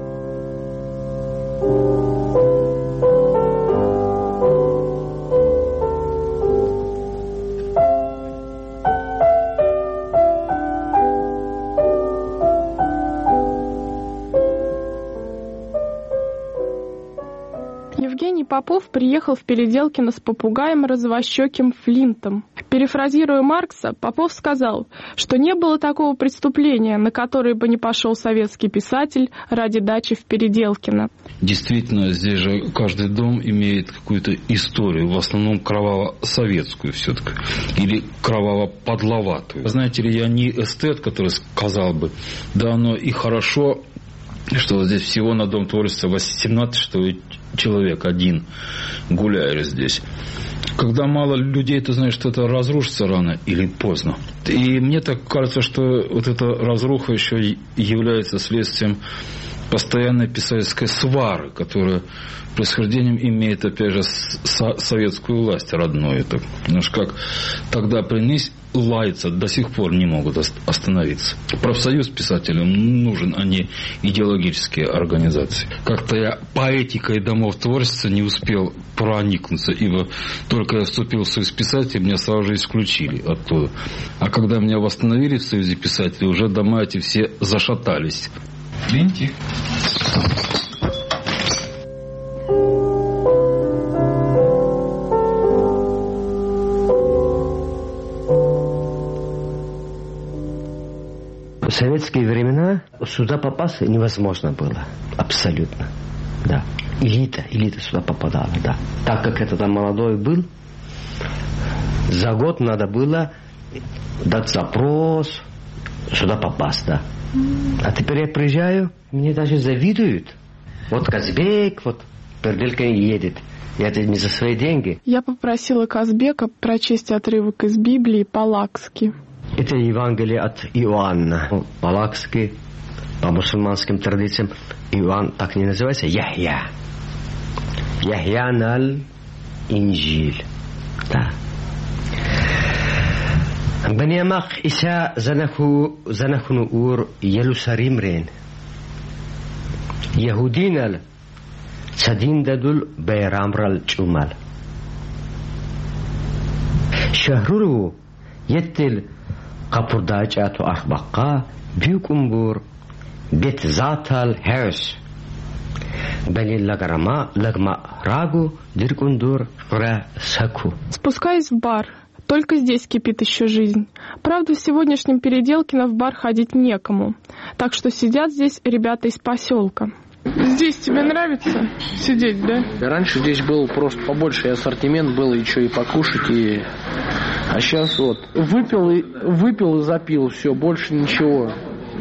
Попов приехал в Переделкино с попугаем развощеким Флинтом. Перефразируя Маркса, Попов сказал, что не было такого преступления, на которое бы не пошел советский писатель ради дачи в Переделкино. Действительно, здесь же каждый дом имеет какую-то историю, в основном кроваво-советскую все-таки, или кроваво-подловатую. Знаете ли, я не эстет, который сказал бы, да оно и хорошо, что здесь всего на Дом творчества восемнадцать, что человек один гуляешь здесь. Когда мало людей, ты знаешь, что это разрушится рано или поздно. И мне так кажется, что вот эта разруха еще является следствием постоянной писательской свары, которая происхождением имеет, опять же, советскую власть родную. Потому что как тогда принялись лаяться, до сих пор не могут остановиться. Профсоюз писателям нужен, а не идеологические организации. Как-то я поэтикой домов творчества не успел проникнуться, ибо только я вступил в союз писателей, меня сразу же исключили оттуда. А когда меня восстановили в союзе писателей, уже дома эти все зашатались. Винтик. В советские времена сюда попасть невозможно было. Абсолютно. Да. Элита, элита сюда попадала, да. Так как это там молодой был, за год надо было дать запрос, сюда попасть, да. А теперь я приезжаю, мне даже завидуют. Вот Казбек, вот Переделкино едет. И это не за свои деньги. Я попросила Казбека прочесть отрывок из Библии по-лакски. Это Евангелие от Иоанна. По-лакски, по мусульманским традициям, Иоанн так не называется, Яхья. Яхья наль Инжиль. Да. Баниамах Иса занаху занахну ур Иерусалимрен. Яхудинал цадиндадул байрамрал чумал. شهرورو يتل قبردا جاتو أخبقا بيكمبور بيت زاتال هرس بني лаграма лагма рагу диркундур ра саку. Спускаясь в бар, только здесь кипит еще жизнь. Правда, в сегодняшнем Переделкино в бар ходить некому, так что сидят здесь ребята из поселка. Здесь тебе нравится сидеть, да? Раньше здесь был просто побольше ассортимент, было еще и покушать, и... а сейчас вот выпил и, выпил и запил, все, больше ничего.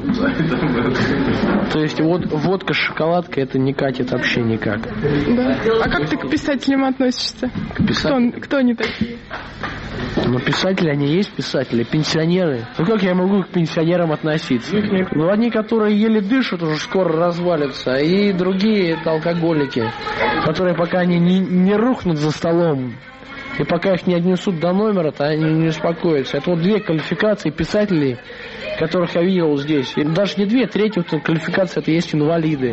То есть вот водка с шоколадкой это не катит вообще никак. Да. А как ты к писателям относишься? К писателям? Кто, кто они такие? Ну, писатели, они есть писатели, пенсионеры. Ну, как я могу к пенсионерам относиться? Ну, одни, которые еле дышат, уже скоро развалятся, и другие это алкоголики, которые пока они не, не рухнут за столом, и пока их не отнесут до номера-то, они не успокоятся. Это вот две квалификации писателей, которых я видел здесь. И даже не две, третья вот квалификация, это есть инвалиды.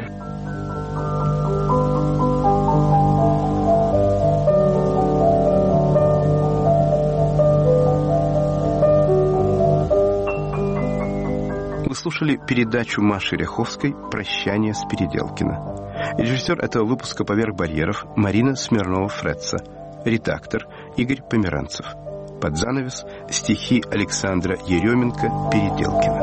Вы слушали передачу Маши Ряховской «Прощание с Переделкино». Режиссер этого выпуска «Поверх барьеров» Марина Смирнова-Фретца. Редактор Игорь Померанцев. Под занавес стихи Александра Еременко «Переделкино».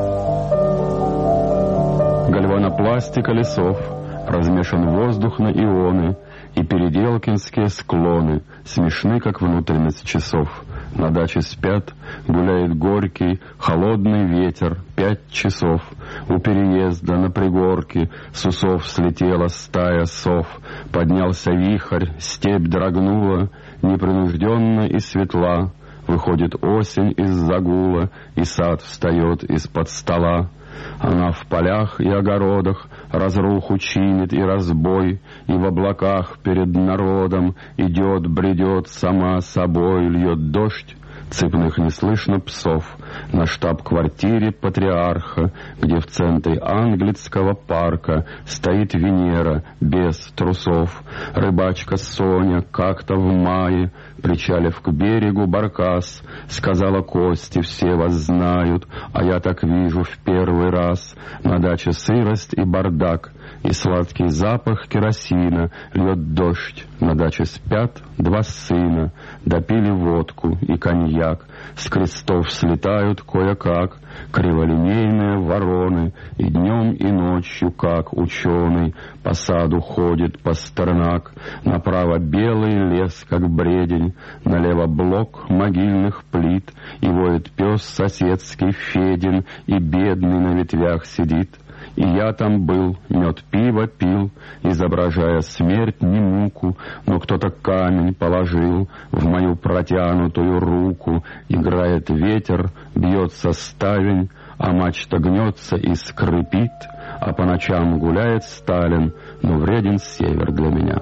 Гальванопластика лесов, размешан воздух на ионы, и переделкинские склоны смешны, как внутренность часов. На даче спят, гуляет горький, холодный ветер, пять часов. У переезда на пригорке с усов слетела стая сов. Поднялся вихрь, степь дрогнула, непринужденно и светла. Выходит осень из загула, и сад встает из-под стола. Она в полях и огородах разруху чинит и разбой, и в облаках перед народом идет, бредет сама собой, льет дождь, цепных не слышно псов, на штаб-квартире патриарха, где в центре английского парка стоит Венера без трусов. Рыбачка Соня как-то в мае, причалив к берегу баркас, сказала: Кости все вас знают, а я так вижу в первый раз. На даче сырость и бардак, и сладкий запах керосина, льет дождь, на даче спят два сына, допили водку и коньяк, с крестов слетают кое-как криволинейные вороны, и днем и ночью, как ученый, по саду ходит Пастернак. Направо белый лес, как бредень, налево блок могильных плит, и воет пес соседский Федин, и бедный на ветвях сидит. И я там был, мед пиво пил, изображая смерть не муку, но кто-то камень положил в мою протянутую руку. Играет ветер, бьется ставень, а мачта гнется и скрипит, а по ночам гуляет Сталин, но вреден север для меня.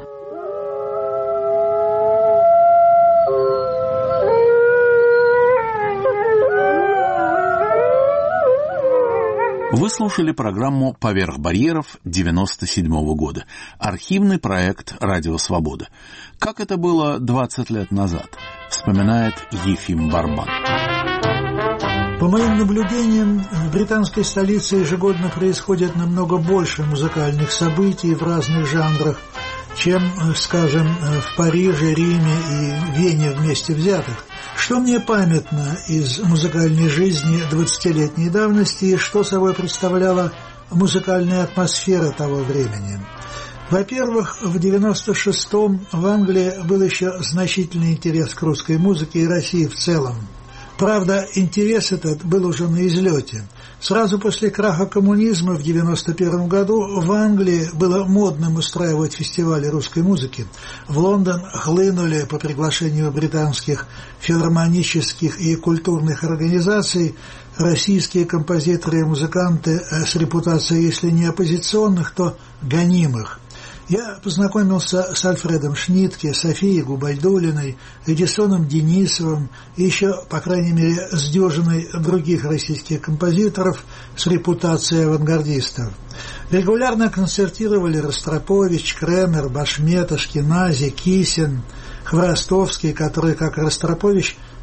Вы слушали программу «Поверх барьеров» девяносто седьмого года. Архивный проект «Радио Свобода». Как это было двадцать лет назад, вспоминает Ефим Барбан. По моим наблюдениям, в британской столице ежегодно происходит намного больше музыкальных событий в разных жанрах, чем, скажем, в Париже, Риме и Вене вместе взятых. Что мне памятно из музыкальной жизни двадцатилетней давности и что собой представляла музыкальная атмосфера того времени? Во-первых, в девяносто шестом в Англии был еще значительный интерес к русской музыке и России в целом. Правда, интерес этот был уже на излете. Сразу после краха коммунизма в девяносто первом году в Англии было модным устраивать фестивали русской музыки. В Лондон хлынули по приглашению британских филармонических и культурных организаций российские композиторы и музыканты с репутацией, если не оппозиционных, то гонимых. Я познакомился с Альфредом Шнитке, Софией Губайдуллиной, Эдисоном Денисовым и еще, по крайней мере, с дюжиной других российских композиторов с репутацией авангардистов. Регулярно концертировали Ростропович, Кремер, Башмет, Ашкенази, Кисин, Хворостовский, который, как и Ростропович,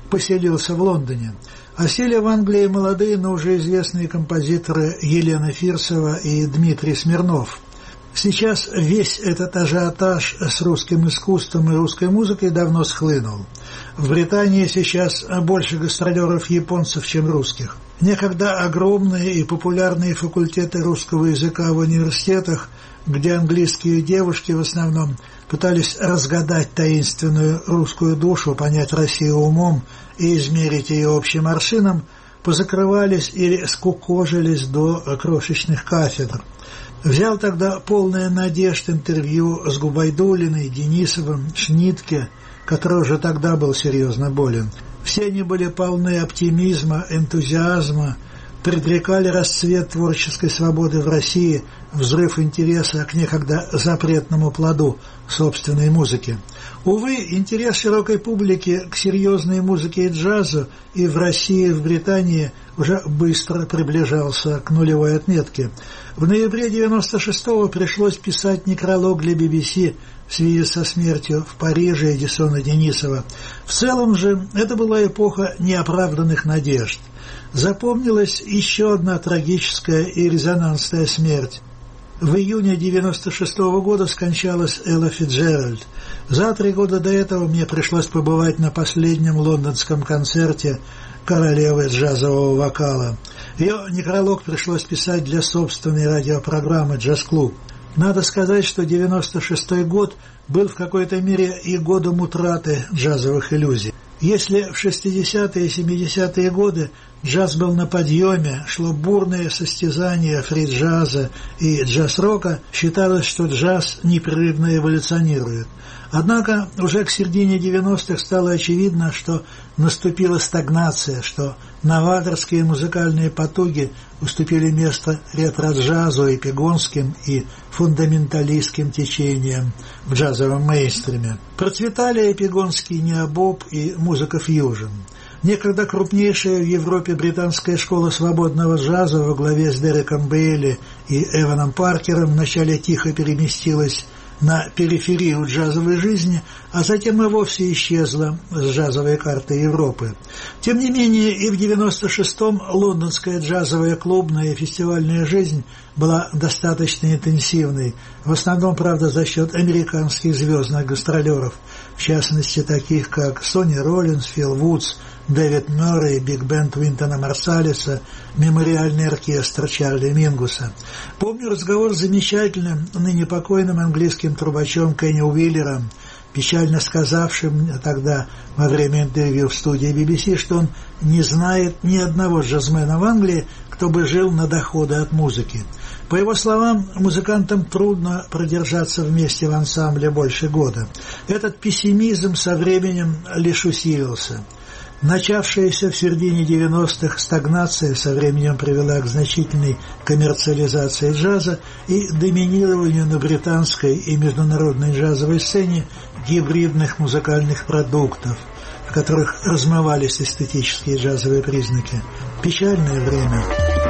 поселился в Лондоне. Осели в Англии молодые, но уже известные композиторы Елена Фирсова и Дмитрий Смирнов. Сейчас весь этот ажиотаж с русским искусством и русской музыкой давно схлынул. В Британии сейчас больше гастролеров японцев, чем русских. Некогда огромные и популярные факультеты русского языка в университетах, где английские девушки в основном пытались разгадать таинственную русскую душу, понять Россию умом и измерить ее общим аршином, позакрывались или скукожились до крошечных кафедр. Взял тогда полное надежд интервью с Губайдулиной, Денисовым, Шнитке, который уже тогда был серьезно болен. Все они были полны оптимизма, энтузиазма, предрекали расцвет творческой свободы в России, взрыв интереса к некогда запретному плоду собственной музыки. Увы, интерес широкой публики к серьезной музыке и джазу и в России, и в Британии уже быстро приближался к нулевой отметке. В ноябре девяносто шестого пришлось писать некролог для би би си в связи со смертью в Париже Эдисона Денисова. В целом же это была эпоха неоправданных надежд. Запомнилась еще одна трагическая и резонансная смерть. В июне девяносто шестого года скончалась Элла Фицджеральд. За три года до этого мне пришлось побывать на последнем лондонском концерте королевы джазового вокала. Ее некролог пришлось писать для собственной радиопрограммы «Джаз-клуб». Надо сказать, что девяносто шестой год был в какой-то мере и годом утраты джазовых иллюзий. Если в шестидесятые и семидесятые годы джаз был на подъеме, шло бурное состязание фри-джаза и джаз-рока, считалось, что джаз непрерывно эволюционирует. Однако уже к середине девяностых стало очевидно, что наступила стагнация, что новаторские музыкальные потуги уступили место ретро-джазу, эпигонским и фундаменталистским течениям в джазовом мейнстриме. Процветали эпигонский необоб и музыка фьюжн. Некогда крупнейшая в Европе британская школа свободного джаза во главе с Дереком Бейли и Эваном Паркером вначале тихо переместилась на периферию джазовой жизни, а затем и вовсе исчезла с джазовой карты Европы. Тем не менее, и в девяносто шестом лондонская джазовая клубная и фестивальная жизнь была достаточно интенсивной, в основном, правда, за счет американских звездных гастролеров, в частности, таких как Сонни Роллинс, Фил Вудс, Дэвид Мюррей, биг-бенд Уинтона Марсалиса, мемориальный оркестр Чарли Мингуса. Помню разговор с замечательным, ныне покойным английским трубачом Кенни Уиллером, печально сказавшим тогда во время интервью в студии би би си, что он не знает ни одного джазмена в Англии, кто бы жил на доходы от музыки. По его словам, музыкантам трудно продержаться вместе в ансамбле больше года. Этот пессимизм со временем лишь усилился. Начавшаяся в середине девяностых стагнация со временем привела к значительной коммерциализации джаза и доминированию на британской и международной джазовой сцене гибридных музыкальных продуктов, в которых размывались эстетические джазовые признаки. Печальное время.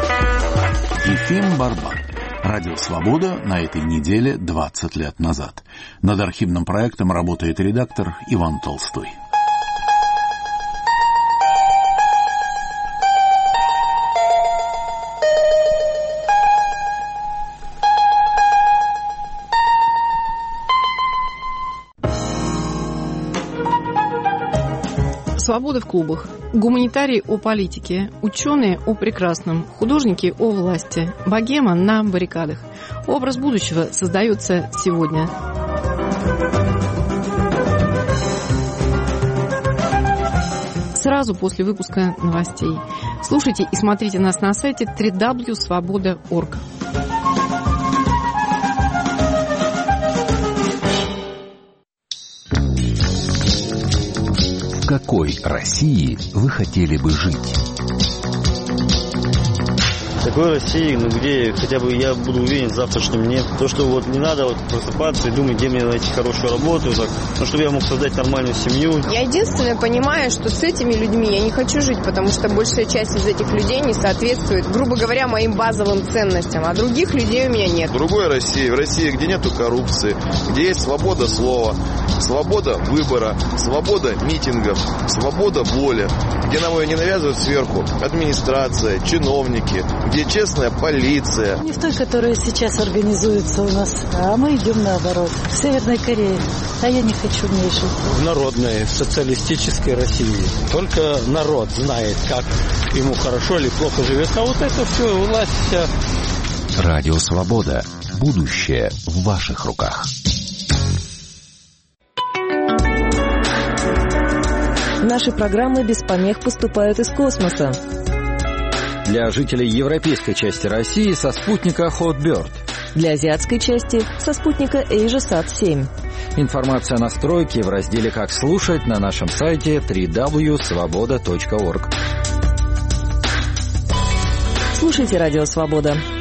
Ефим Барбар. Радио «Свобода» на этой неделе двадцать лет назад. Над архивным проектом работает редактор Иван Толстой. Свобода в клубах. Гуманитарии о политике, ученые о прекрасном, художники о власти, богема на баррикадах. Образ будущего создается сегодня. Сразу после выпуска новостей. Слушайте и смотрите нас на сайте дабл ю дабл ю дабл ю точка свобода точка орг. В какой России вы хотели бы жить? Такой России, ну где хотя бы я буду уверен в завтрашнем дне. То, что вот не надо вот просыпаться и думать, где мне найти хорошую работу, так, ну, чтобы я мог создать нормальную семью. Я единственное понимаю, что с этими людьми я не хочу жить, потому что большая часть из этих людей не соответствует, грубо говоря, моим базовым ценностям, а других людей у меня нет. В другой России, в России, где нету коррупции, где есть свобода слова, свобода выбора, свобода митингов, свобода воли, где нам ее не навязывают сверху администрация, чиновники, где честная полиция. Не в той, которая сейчас организуется у нас, а мы идем наоборот. В Северной Корее. А я не хочу в ней жить. В народной, в социалистической России. Только народ знает, как ему хорошо или плохо живет. А вот это все, власть вся. Радио Свобода. Будущее в ваших руках. Наши программы без помех поступают из космоса. Для жителей европейской части России со спутника Hotbird. Для азиатской части со спутника AsiaSat семь. Информация о настройке в разделе «Как слушать» на нашем сайте дабл ю дабл ю дабл ю точка свобода точка орг. Слушайте Радио Свобода.